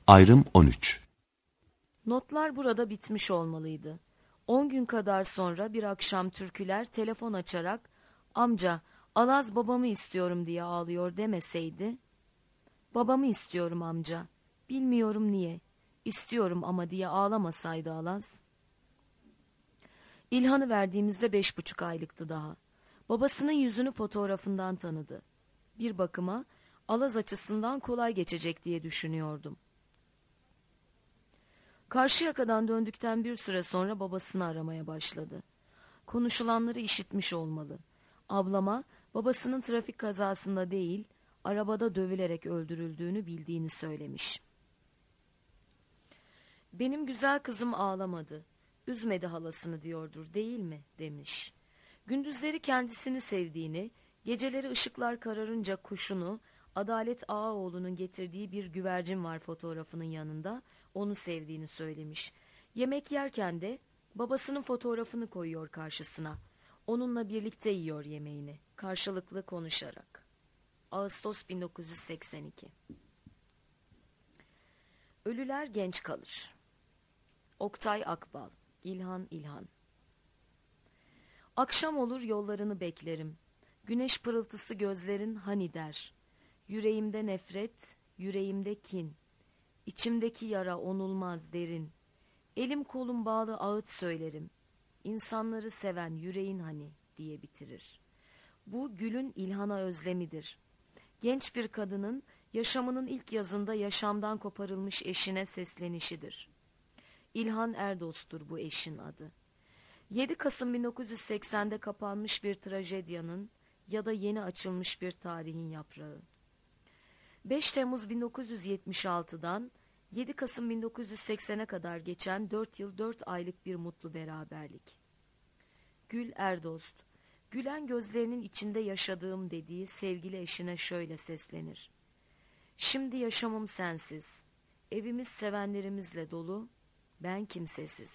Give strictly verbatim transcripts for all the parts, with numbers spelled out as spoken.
Ayrım on üç. Notlar burada bitmiş olmalıydı. On gün kadar sonra bir akşam türküler telefon açarak "Amca, Alaz babamı istiyorum" diye ağlıyor demeseydi, "Babamı istiyorum amca, bilmiyorum niye, istiyorum ama" diye ağlamasaydı Alaz. İlhan'ı verdiğimizde beş buçuk aylıktı daha. Babasının yüzünü fotoğrafından tanıdı. Bir bakıma Alaz açısından kolay geçecek diye düşünüyordum. Karşıyaka'dan döndükten bir süre sonra babasını aramaya başladı. Konuşulanları işitmiş olmalı. Ablama babasının trafik kazasında değil, arabada dövülerek öldürüldüğünü bildiğini söylemiş. "Benim güzel kızım ağlamadı, üzmedi halasını diyordur değil mi?" demiş. Gündüzleri kendisini sevdiğini, geceleri ışıklar kararınca kuşunu, Adalet Ağaoğlu'nun getirdiği bir güvercin var fotoğrafının yanında, onu sevdiğini söylemiş. Yemek yerken de babasının fotoğrafını koyuyor karşısına. Onunla birlikte yiyor yemeğini, karşılıklı konuşarak. Ağustos bin dokuz yüz seksen iki. Ölüler genç kalır. Oktay Akbal, İlhan İlhan. Akşam olur yollarını beklerim. Güneş pırıltısı gözlerin hani der. Yüreğimde nefret, yüreğimde kin. İçimdeki yara onulmaz derin. Elim kolum bağlı ağıt söylerim. İnsanları seven yüreğin hani diye bitirir. Bu Gül'ün İlhan'a özlemidir. Genç bir kadının yaşamının ilk yazında yaşamdan koparılmış eşine seslenişidir. İlhan Erdost'tur bu eşin adı. yedi Kasım bin dokuz yüz seksende kapanmış bir trajedyanın ya da yeni açılmış bir tarihin yaprağı. beş Temmuz bin dokuz yüz yetmiş altıdan yedi Kasım bin dokuz yüz seksene kadar geçen dört yıl dört aylık bir mutlu beraberlik. Gül Erdost, gülen gözlerinin içinde yaşadığım dediği sevgili eşine şöyle seslenir. Şimdi yaşamım sensiz, evimiz sevenlerimizle dolu, ben kimsesiz.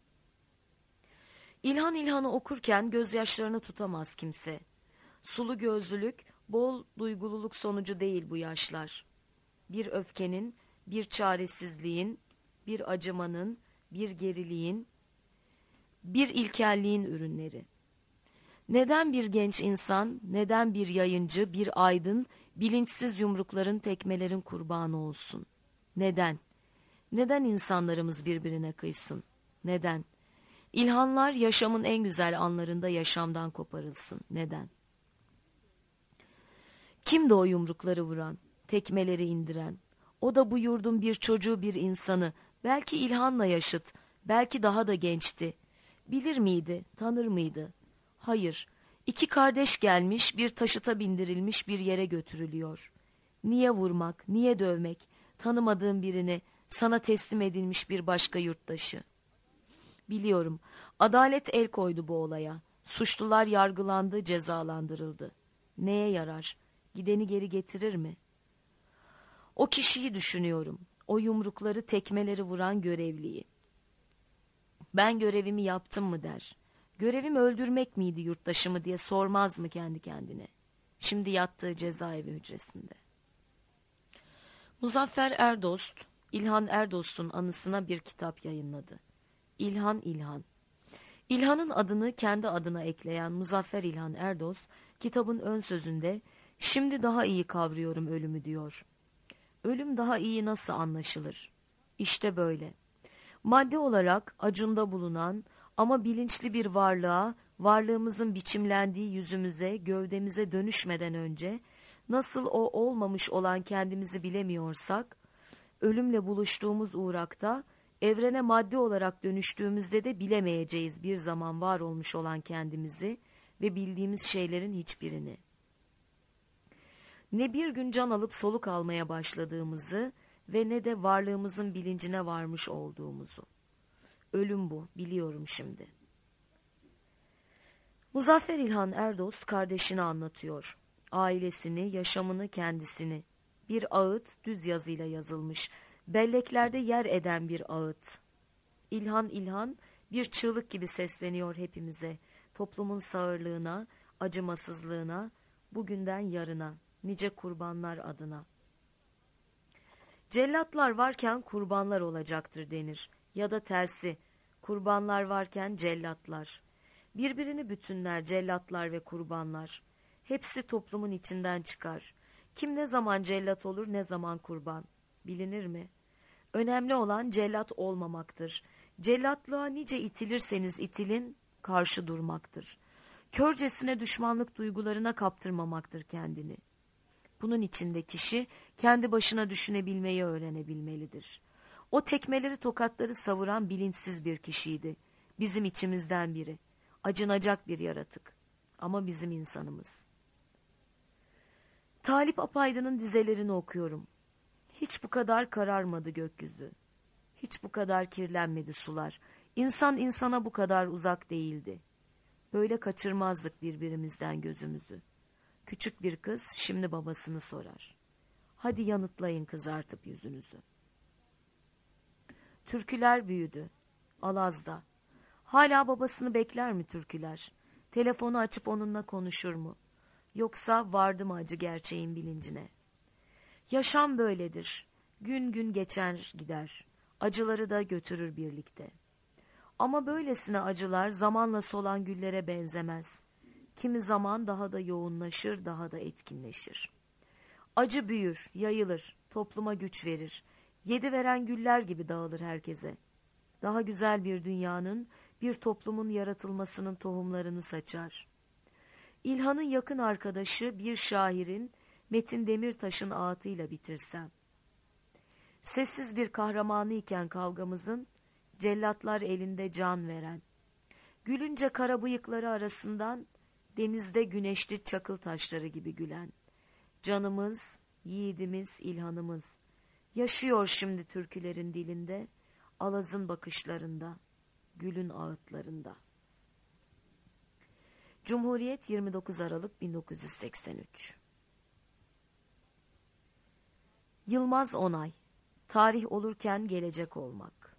İlhan İlhan'ı okurken gözyaşlarını tutamaz kimse. Sulu gözlülük, bol duygululuk sonucu değil bu yaşlar. Bir öfkenin, bir çaresizliğin, bir acımanın, bir geriliğin, bir ilkelliğin ürünleri. Neden bir genç insan, neden bir yayıncı, bir aydın, bilinçsiz yumrukların, tekmelerin kurbanı olsun? Neden? Neden insanlarımız birbirine kıysın? Neden? İlhanlar yaşamın en güzel anlarında yaşamdan koparılsın. Neden? Kimdi o yumrukları vuran, tekmeleri indiren? O da bu yurdun bir çocuğu, bir insanı, belki İlhan'la yaşıt, belki daha da gençti. Bilir miydi, tanır mıydı? Hayır, iki kardeş gelmiş, bir taşıta bindirilmiş bir yere götürülüyor. Niye vurmak, niye dövmek, tanımadığın birini, sana teslim edilmiş bir başka yurttaşı? Biliyorum, adalet el koydu bu olaya. Suçlular yargılandı, cezalandırıldı. Neye yarar? Gideni geri getirir mi? O kişiyi düşünüyorum. O yumrukları, tekmeleri vuran görevliyi. Ben görevimi yaptım mı der. Görevim öldürmek miydi yurttaşımı diye sormaz mı kendi kendine? Şimdi yattığı cezaevi hücresinde. Muzaffer Erdost, İlhan Erdost'un anısına bir kitap yayınladı. İlhan İlhan. İlhan'ın adını kendi adına ekleyen Muzaffer İlhan Erdost, kitabın ön sözünde "Şimdi daha iyi kavruyorum ölümü" diyor. Ölüm daha iyi nasıl anlaşılır? İşte böyle. Madde olarak acunda bulunan ama bilinçli bir varlığa, varlığımızın biçimlendiği yüzümüze, gövdemize dönüşmeden önce nasıl o olmamış olan kendimizi bilemiyorsak, ölümle buluştuğumuz uğrakta, evrene madde olarak dönüştüğümüzde de bilemeyeceğiz bir zaman var olmuş olan kendimizi ve bildiğimiz şeylerin hiçbirini. Ne bir gün can alıp soluk almaya başladığımızı ve ne de varlığımızın bilincine varmış olduğumuzu. Ölüm bu, biliyorum şimdi. Muzaffer İlhan Erdost kardeşini anlatıyor. Ailesini, yaşamını, kendisini. Bir ağıt düz yazıyla yazılmış. Belleklerde yer eden bir ağıt. İlhan İlhan bir çığlık gibi sesleniyor hepimize. Toplumun sağırlığına, acımasızlığına, bugünden yarına, nice kurbanlar adına. Cellatlar varken kurbanlar olacaktır denir. Ya da tersi, kurbanlar varken cellatlar. Birbirini bütünler cellatlar ve kurbanlar. Hepsi toplumun içinden çıkar. Kim ne zaman cellat olur, ne zaman kurban? Bilinir mi? Önemli olan cellat olmamaktır. Cellatlığa nice itilirseniz itilin, karşı durmaktır. Körcesine düşmanlık duygularına kaptırmamaktır kendini. Bunun için de kişi kendi başına düşünebilmeyi öğrenebilmelidir. O tekmeleri tokatları savuran bilinçsiz bir kişiydi. Bizim içimizden biri. Acınacak bir yaratık. Ama bizim insanımız. Talip Apaydın'ın dizelerini okuyorum. Hiç bu kadar kararmadı gökyüzü. Hiç bu kadar kirlenmedi sular. İnsan insana bu kadar uzak değildi. Böyle kaçırmazdık birbirimizden gözümüzü. Küçük bir kız şimdi babasını sorar. Hadi yanıtlayın kızartıp yüzünüzü. Türküler büyüdü. Alaz'da. Hala babasını bekler mi türküler? Telefonu açıp onunla konuşur mu? Yoksa vardı mı acı gerçeğin bilincine? Yaşam böyledir. Gün gün geçer gider. Acıları da götürür birlikte. Ama böylesine acılar zamanla solan güllere benzemez. Kimi zaman daha da yoğunlaşır, daha da etkinleşir. Acı büyür, yayılır, topluma güç verir. Yedi veren güller gibi dağılır herkese. Daha güzel bir dünyanın, bir toplumun yaratılmasının tohumlarını saçar. İlhan'ın yakın arkadaşı bir şairin Metin Demirtaş'ın ağıtıyla bitirsem. Sessiz bir kahramanı iken kavgamızın, cellatlar elinde can veren. Gülünce kara bıyıkları arasından, denizde güneşli çakıl taşları gibi gülen. Canımız, yiğidimiz, İlhan'ımız. Yaşıyor şimdi türkülerin dilinde, Alaz'ın bakışlarında, gülün ağıtlarında. Cumhuriyet yirmi dokuz Aralık bin dokuz yüz seksen üç. Yılmaz Onay. Tarih olurken gelecek olmak.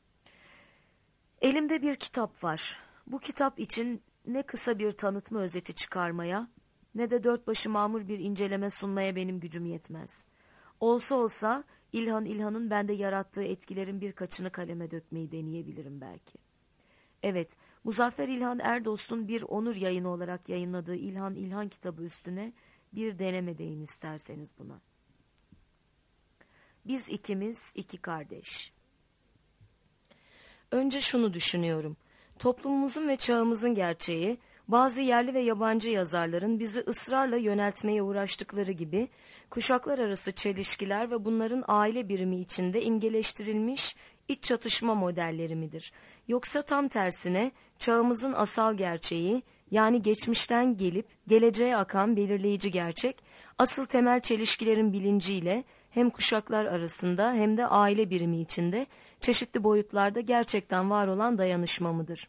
Elimde bir kitap var. Bu kitap için ne kısa bir tanıtma özeti çıkarmaya, ne de dört başı mamur bir inceleme sunmaya benim gücüm yetmez. Olsa olsa İlhan İlhan'ın bende yarattığı etkilerin birkaçını kaleme dökmeyi deneyebilirim belki. Evet, Muzaffer İlhan Erdost'un bir onur yayını olarak yayınladığı İlhan İlhan kitabı üstüne bir deneme deyin isterseniz buna. Biz ikimiz iki kardeş. Önce şunu düşünüyorum. Toplumumuzun ve çağımızın gerçeği, bazı yerli ve yabancı yazarların bizi ısrarla yöneltmeye uğraştıkları gibi kuşaklar arası çelişkiler ve bunların aile birimi içinde imgeleştirilmiş iç çatışma modelleri midir? Yoksa tam tersine çağımızın asal gerçeği, yani geçmişten gelip geleceğe akan belirleyici gerçek, asıl temel çelişkilerin bilinciyle hem kuşaklar arasında hem de aile birimi içinde çeşitli boyutlarda gerçekten var olan dayanışma mıdır?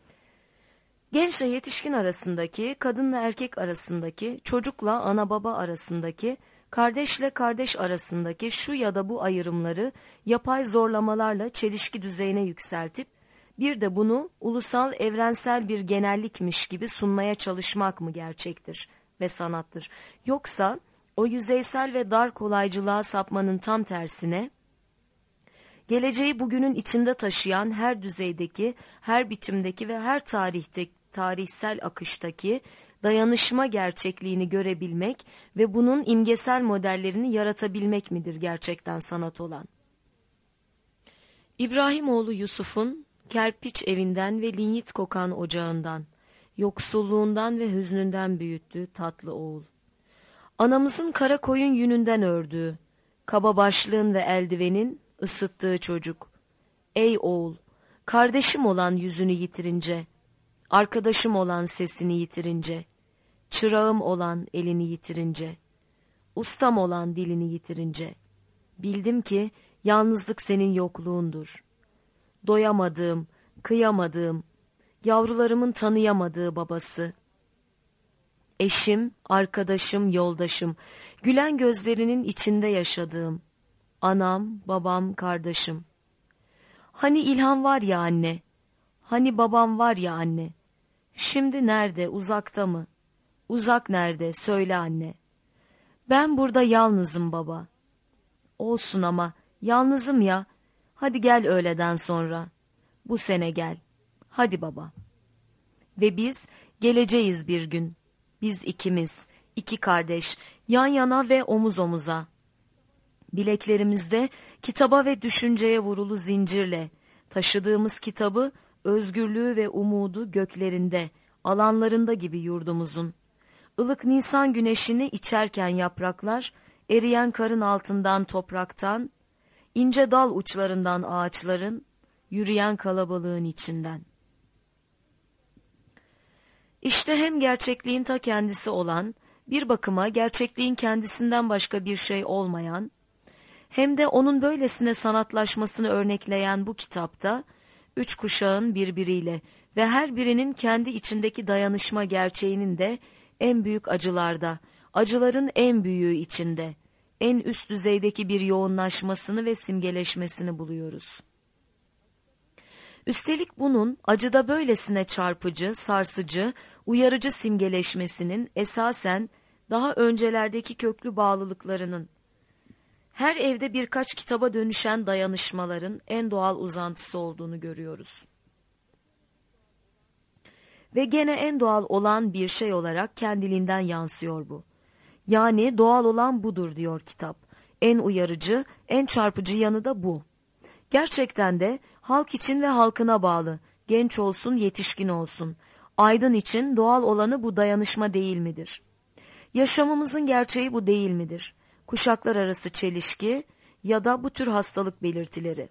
Gençle yetişkin arasındaki, kadınla erkek arasındaki, çocukla ana baba arasındaki, kardeşle kardeş arasındaki şu ya da bu ayrımları yapay zorlamalarla çelişki düzeyine yükseltip, bir de bunu ulusal evrensel bir genellikmiş gibi sunmaya çalışmak mı gerçektir ve sanattır? Yoksa o yüzeysel ve dar kolaycılığa sapmanın tam tersine, geleceği bugünün içinde taşıyan her düzeydeki, her biçimdeki ve her tarihte, tarihsel akıştaki dayanışma gerçekliğini görebilmek ve bunun imgesel modellerini yaratabilmek midir gerçekten sanat olan? İbrahimoğlu Yusuf'un kerpiç evinden ve linyit kokan ocağından, yoksulluğundan ve hüznünden büyüttüğü tatlı oğul. Anamızın kara koyun yününden ördüğü, kaba başlığın ve eldivenin ısıttığı çocuk. Ey oğul, kardeşim olan yüzünü yitirince, arkadaşım olan sesini yitirince, çırağım olan elini yitirince, ustam olan dilini yitirince, bildim ki yalnızlık senin yokluğundur. Doyamadığım, kıyamadığım, yavrularımın tanıyamadığı babası. Eşim, arkadaşım, yoldaşım, gülen gözlerinin içinde yaşadığım, anam, babam, kardeşim. Hani İlhan var ya anne, hani babam var ya anne. Şimdi nerede, uzakta mı? Uzak nerede, söyle anne. Ben burada yalnızım baba. Olsun ama, yalnızım ya. Hadi gel öğleden sonra. Bu sene gel. Hadi baba. Ve biz geleceğiz bir gün. Biz ikimiz, iki kardeş, yan yana ve omuz omuza. Bileklerimizde kitaba ve düşünceye vurulu zincirle, taşıdığımız kitabı, özgürlüğü ve umudu göklerinde, alanlarında gibi yurdumuzun. Ilık Nisan güneşini içerken yapraklar, eriyen karın altından topraktan, ince dal uçlarından ağaçların, yürüyen kalabalığın içinden. İşte hem gerçekliğin ta kendisi olan, bir bakıma gerçekliğin kendisinden başka bir şey olmayan, hem de onun böylesine sanatlaşmasını örnekleyen bu kitapta, üç kuşağın birbiriyle ve her birinin kendi içindeki dayanışma gerçeğinin de en büyük acılarda, acıların en büyüğü içinde, en üst düzeydeki bir yoğunlaşmasını ve simgeleşmesini buluyoruz. Üstelik bunun acıda böylesine çarpıcı, sarsıcı, uyarıcı simgeleşmesinin esasen daha öncelerdeki köklü bağlılıklarının, her evde birkaç kitaba dönüşen dayanışmaların en doğal uzantısı olduğunu görüyoruz. Ve gene en doğal olan bir şey olarak kendiliğinden yansıyor bu. Yani doğal olan budur diyor kitap. En uyarıcı, en çarpıcı yanı da bu. Gerçekten de halk için ve halkına bağlı, genç olsun yetişkin olsun. Aydın için doğal olanı bu dayanışma değil midir? Yaşamımızın gerçeği bu değil midir? Kuşaklar arası çelişki ya da bu tür hastalık belirtileri.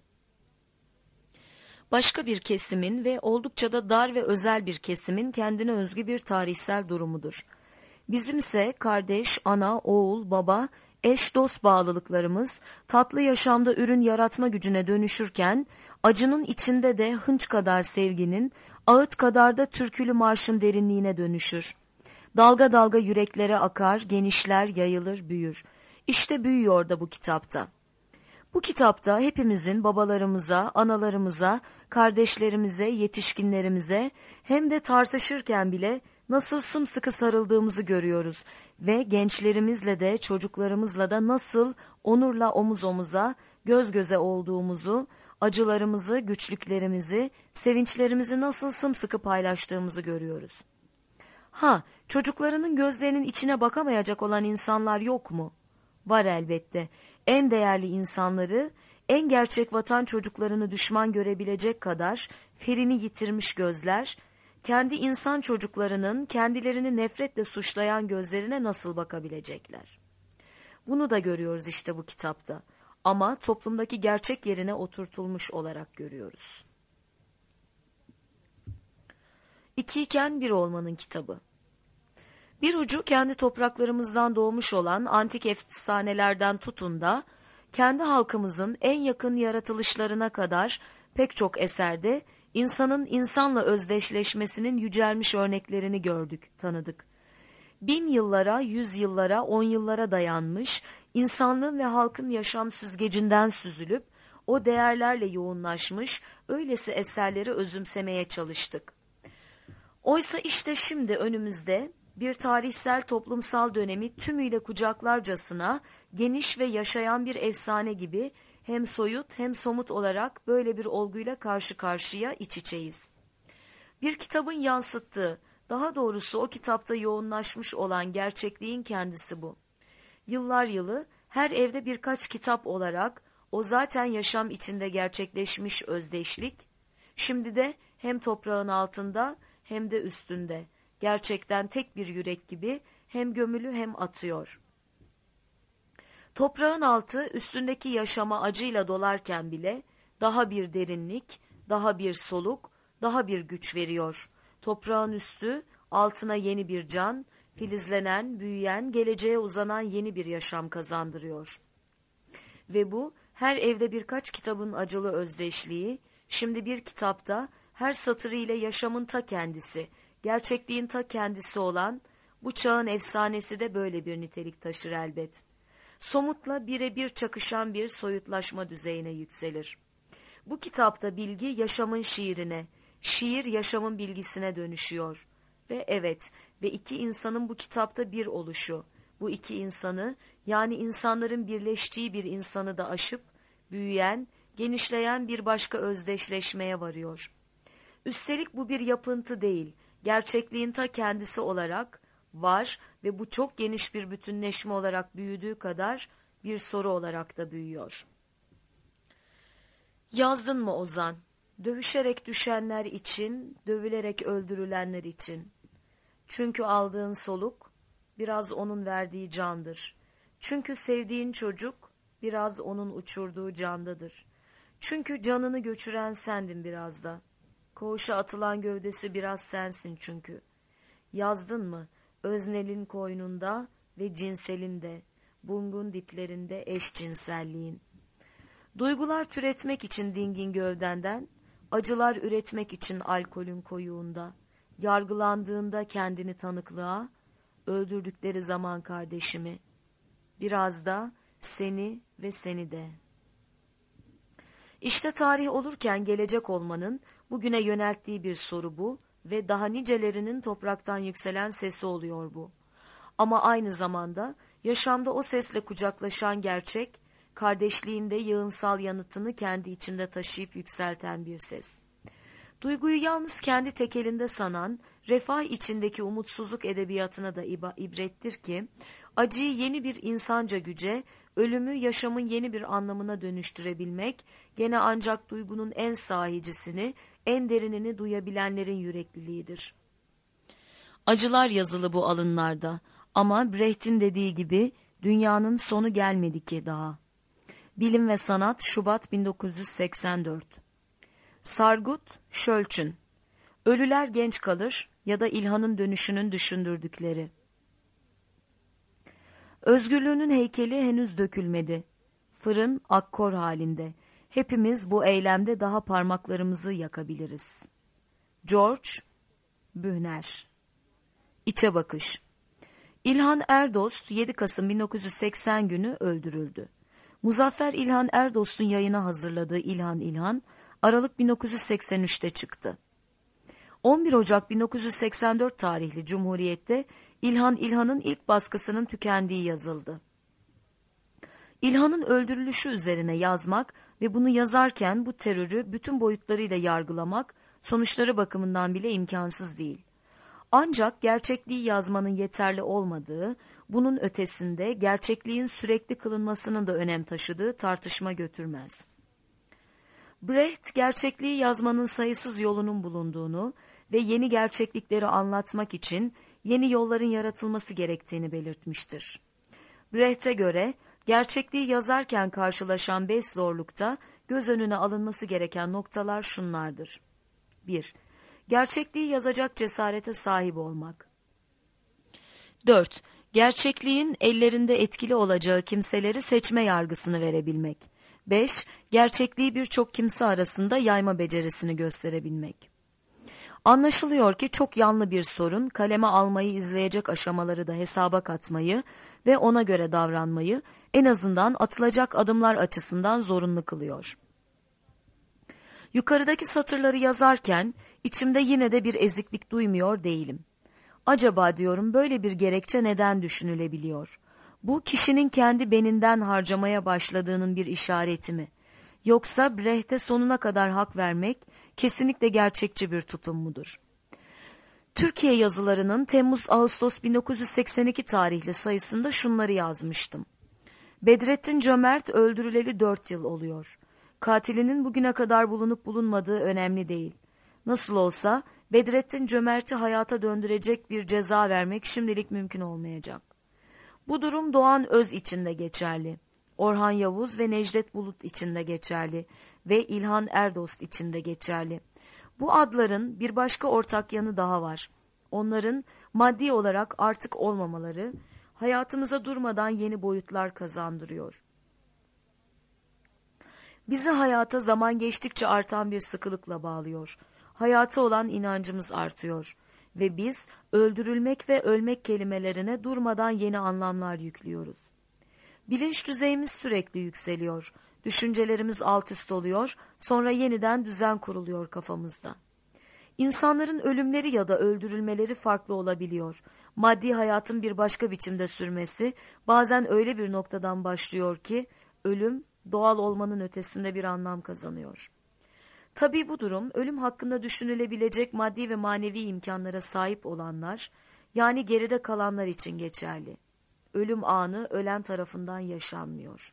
Başka bir kesimin ve oldukça da dar ve özel bir kesimin kendine özgü bir tarihsel durumudur. Bizimse kardeş, ana, oğul, baba, eş, dost bağlılıklarımız tatlı yaşamda ürün yaratma gücüne dönüşürken, acının içinde de hınç kadar sevginin, ağıt kadar da türkülü marşın derinliğine dönüşür. Dalga dalga yüreklere akar, genişler, yayılır, büyür. İşte büyüyor da bu kitapta. Bu kitapta hepimizin babalarımıza, analarımıza, kardeşlerimize, yetişkinlerimize hem de tartışırken bile nasıl sımsıkı sarıldığımızı görüyoruz ve gençlerimizle de çocuklarımızla da nasıl onurla omuz omuza, göz göze olduğumuzu, acılarımızı, güçlüklerimizi, sevinçlerimizi nasıl sımsıkı paylaştığımızı görüyoruz. Ha, çocuklarının gözlerinin içine bakamayacak olan insanlar yok mu? Var elbette. En değerli insanları, en gerçek vatan çocuklarını düşman görebilecek kadar ferini yitirmiş gözler, kendi insan çocuklarının kendilerini nefretle suçlayan gözlerine nasıl bakabilecekler? Bunu da görüyoruz işte bu kitapta. Ama toplumdaki gerçek yerine oturtulmuş olarak görüyoruz. İkiyken bir olmanın kitabı. Bir ucu kendi topraklarımızdan doğmuş olan antik efsanelerden tutun da, kendi halkımızın en yakın yaratılışlarına kadar pek çok eserde insanın insanla özdeşleşmesinin yücelmiş örneklerini gördük, tanıdık. Bin yıllara, yüz yıllara, on yıllara dayanmış, insanlığın ve halkın yaşam süzgecinden süzülüp, o değerlerle yoğunlaşmış, öylesi eserleri özümsemeye çalıştık. Oysa işte şimdi önümüzde bir tarihsel toplumsal dönemi tümüyle kucaklarcasına geniş ve yaşayan bir efsane gibi hem soyut hem somut olarak böyle bir olguyla karşı karşıya iç içeyiz. Bir kitabın yansıttığı, daha doğrusu o kitapta yoğunlaşmış olan gerçekliğin kendisi bu. Yıllar yılı her evde birkaç kitap olarak o zaten yaşam içinde gerçekleşmiş özdeşlik, şimdi de hem toprağın altında hem de üstünde, gerçekten tek bir yürek gibi hem gömülü hem atıyor. Toprağın altı üstündeki yaşama acıyla dolarken bile daha bir derinlik, daha bir soluk, daha bir güç veriyor. Toprağın üstü altına yeni bir can, filizlenen, büyüyen, geleceğe uzanan yeni bir yaşam kazandırıyor. Ve bu her evde birkaç kitabın acılı özdeşliği, şimdi bir kitapta her satırıyla yaşamın ta kendisi, gerçekliğin ta kendisi olan bu çağın efsanesi de böyle bir nitelik taşır elbet. Somutla birebir çakışan bir soyutlaşma düzeyine yükselir. Bu kitapta bilgi yaşamın şiirine, şiir yaşamın bilgisine dönüşüyor. Ve evet, ve iki insanın bu kitapta bir oluşu, Bu iki insanı, yani insanların birleştiği bir insanı da aşıp, büyüyen, genişleyen bir başka özdeşleşmeye varıyor. Üstelik bu bir yapıntı değil, gerçekliğin ta kendisi olarak var ve bu çok geniş bir bütünleşme olarak büyüdüğü kadar bir soru olarak da büyüyor. Yazdın mı Ozan? Dövüşerek düşenler için, dövülerek öldürülenler için. Çünkü aldığın soluk biraz onun verdiği candır. Çünkü sevdiğin çocuk biraz onun uçurduğu candadır. Çünkü canını göçüren sendin biraz da. Koğuşa atılan gövdesi biraz sensin çünkü. Yazdın mı? Öznelin koynunda ve cinselinde, bungun diplerinde eşcinselliğin. Duygular türetmek için dingin gövdenden, acılar üretmek için alkolün koyuğunda, yargılandığında kendini tanıklığa, öldürdükleri zaman kardeşimi, biraz da seni ve seni de. İşte tarih olurken gelecek olmanın bugüne yönelttiği bir soru bu ve daha nicelerinin topraktan yükselen sesi oluyor bu. Ama aynı zamanda yaşamda o sesle kucaklaşan gerçek, kardeşliğinde yığınsal yanıtını kendi içinde taşıyıp yükselten bir ses. Duyguyu yalnız kendi tekelinde sanan, refah içindeki umutsuzluk edebiyatına da ibrettir ki, acıyı yeni bir insanca güce, ölümü yaşamın yeni bir anlamına dönüştürebilmek, gene ancak duygunun en sahicisini, en derinini duyabilenlerin yürekliliğidir. Acılar yazılı bu alınlarda ama Brecht'in dediği gibi dünyanın sonu gelmedi ki daha. Bilim ve Sanat, Şubat bin dokuz yüz seksen dört. Sargut Şölçün. Ölüler genç kalır ya da İlhan'ın dönüşünün düşündürdükleri. Özgürlüğünün heykeli henüz dökülmedi. Fırın akkor halinde. Hepimiz bu eylemde daha parmaklarımızı yakabiliriz. George Bühner. İçe bakış. İlhan Erdost yedi Kasım bin dokuz yüz seksen günü öldürüldü. Muzaffer İlhan Erdost'un yayına hazırladığı İlhan İlhan, Aralık bin dokuz yüz seksen üçte çıktı. on bir Ocak bin dokuz yüz seksen dört tarihli Cumhuriyet'te İlhan İlhan'ın ilk baskısının tükendiği yazıldı. İlhan'ın öldürülüşü üzerine yazmak ve bunu yazarken bu terörü bütün boyutlarıyla yargılamak sonuçları bakımından bile imkansız değil. Ancak gerçekliği yazmanın yeterli olmadığı, bunun ötesinde gerçekliğin sürekli kılınmasının da önem taşıdığı tartışma götürmez. Brecht, gerçekliği yazmanın sayısız yolunun bulunduğunu ve yeni gerçeklikleri anlatmak için yeni yolların yaratılması gerektiğini belirtmiştir. Brecht'e göre, gerçekliği yazarken karşılaşan beş zorlukta göz önüne alınması gereken noktalar şunlardır. bir. Gerçekliği yazacak cesarete sahip olmak. dört. Gerçekliğin ellerinde etkili olacağı kimseleri seçme yargısını verebilmek. beş. Gerçekliği birçok kimse arasında yayma becerisini gösterebilmek. Anlaşılıyor ki çok yanlı bir sorun, kaleme almayı izleyecek aşamaları da hesaba katmayı ve ona göre davranmayı en azından atılacak adımlar açısından zorunlu kılıyor. Yukarıdaki satırları yazarken içimde yine de bir eziklik duymuyor değilim. Acaba diyorum böyle bir gerekçe neden düşünülebiliyor? Bu kişinin kendi beninden harcamaya başladığının bir işareti mi? Yoksa Brecht'e sonuna kadar hak vermek kesinlikle gerçekçi bir tutum mudur? Türkiye yazılarının Temmuz-Ağustos bin dokuz yüz seksen iki tarihli sayısında şunları yazmıştım. Bedrettin Cömert öldürüleli dört yıl oluyor. Katilinin bugüne kadar bulunup bulunmadığı önemli değil. Nasıl olsa Bedrettin Cömert'i hayata döndürecek bir ceza vermek şimdilik mümkün olmayacak. Bu durum Doğan Öz için de geçerli. Orhan Yavuz ve Necdet Bulut için de geçerli ve İlhan Erdost için de geçerli. Bu adların bir başka ortak yanı daha var. Onların maddi olarak artık olmamaları hayatımıza durmadan yeni boyutlar kazandırıyor. Bizi hayata zaman geçtikçe artan bir sıkılıkla bağlıyor. Hayata olan inancımız artıyor ve biz öldürülmek ve ölmek kelimelerine durmadan yeni anlamlar yüklüyoruz. Bilinç düzeyimiz sürekli yükseliyor, düşüncelerimiz alt üst oluyor, sonra yeniden düzen kuruluyor kafamızda. İnsanların ölümleri ya da öldürülmeleri farklı olabiliyor. Maddi hayatın bir başka biçimde sürmesi bazen öyle bir noktadan başlıyor ki ölüm doğal olmanın ötesinde bir anlam kazanıyor. Tabii bu durum ölüm hakkında düşünülebilecek maddi ve manevi imkanlara sahip olanlar, yani geride kalanlar için geçerli. Ölüm anı ölen tarafından yaşanmıyor.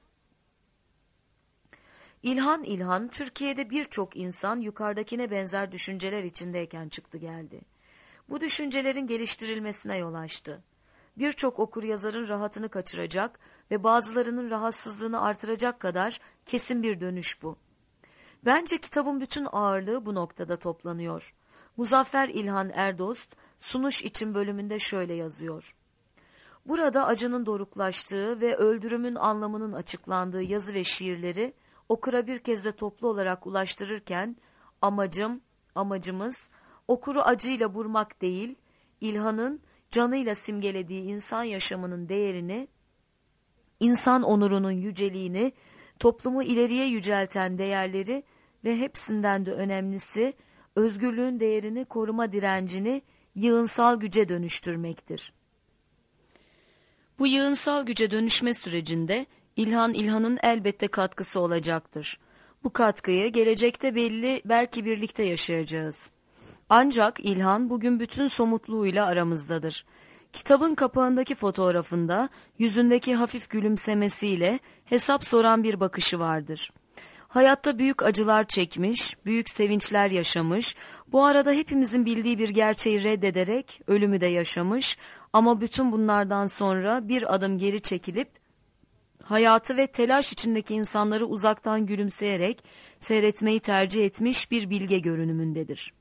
İlhan İlhan, Türkiye'de birçok insan yukarıdakine benzer düşünceler içindeyken çıktı geldi. Bu düşüncelerin geliştirilmesine yol açtı. Birçok okuryazarın rahatını kaçıracak ve bazılarının rahatsızlığını artıracak kadar kesin bir dönüş bu. Bence kitabın bütün ağırlığı bu noktada toplanıyor. Muzaffer İlhan Erdost, Sunuş için bölümünde şöyle yazıyor. Burada acının doruklaştığı ve öldürümün anlamının açıklandığı yazı ve şiirleri okura bir kez de toplu olarak ulaştırırken amacım, amacımız okuru acıyla vurmak değil, İlhan'ın canıyla simgelediği insan yaşamının değerini, insan onurunun yüceliğini, toplumu ileriye yücelten değerleri ve hepsinden de önemlisi özgürlüğün değerini koruma direncini yığınsal güce dönüştürmektir. Bu yığınsal güce dönüşme sürecinde İlhan İlhan'ın elbette katkısı olacaktır. Bu katkıyı gelecekte belli belki birlikte yaşayacağız. Ancak İlhan bugün bütün somutluğuyla aramızdadır. Kitabın kapağındaki fotoğrafında yüzündeki hafif gülümsemesiyle hesap soran bir bakışı vardır. Hayatta büyük acılar çekmiş, büyük sevinçler yaşamış, bu arada hepimizin bildiği bir gerçeği reddederek ölümü de yaşamış ama bütün bunlardan sonra bir adım geri çekilip hayatı ve telaş içindeki insanları uzaktan gülümseyerek seyretmeyi tercih etmiş bir bilge görünümündedir.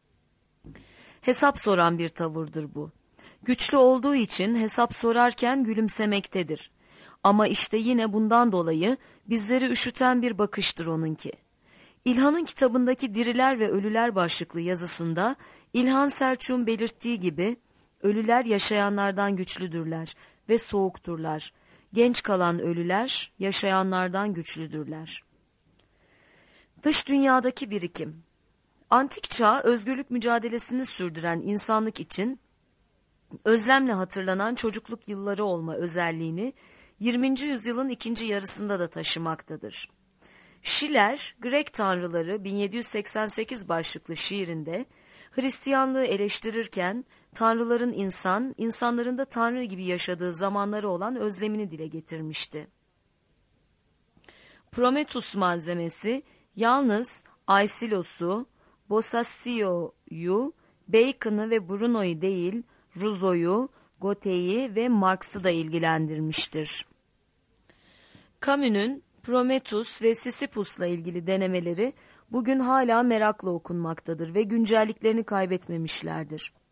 Hesap soran bir tavırdır bu. Güçlü olduğu için hesap sorarken gülümsemektedir. Ama işte yine bundan dolayı bizleri üşüten bir bakıştır onunki. İlhan'ın kitabındaki Diriler ve Ölüler başlıklı yazısında İlhan Selçuk'un belirttiği gibi ölüler yaşayanlardan güçlüdürler ve soğukturlar. Genç kalan ölüler yaşayanlardan güçlüdürler. Dış dünyadaki birikim. Antik çağ özgürlük mücadelesini sürdüren insanlık için özlemle hatırlanan çocukluk yılları olma özelliğini yirminci yüzyılın ikinci yarısında da taşımaktadır. Schiller, Grek Tanrıları bin yedi yüz seksen sekiz başlıklı şiirinde Hristiyanlığı eleştirirken tanrıların insan, insanların da tanrı gibi yaşadığı zamanları olan özlemini dile getirmişti. Prometheus malzemesi yalnız Aischylos'u, Bossaccio'yu, Bacon'ı ve Bruno'yu değil, Rousseau'yu, Goethe'yi ve Marx'ı da ilgilendirmiştir. Camus'un Prometheus ve Sisyphus'la ilgili denemeleri bugün hala merakla okunmaktadır ve güncelliklerini kaybetmemişlerdir.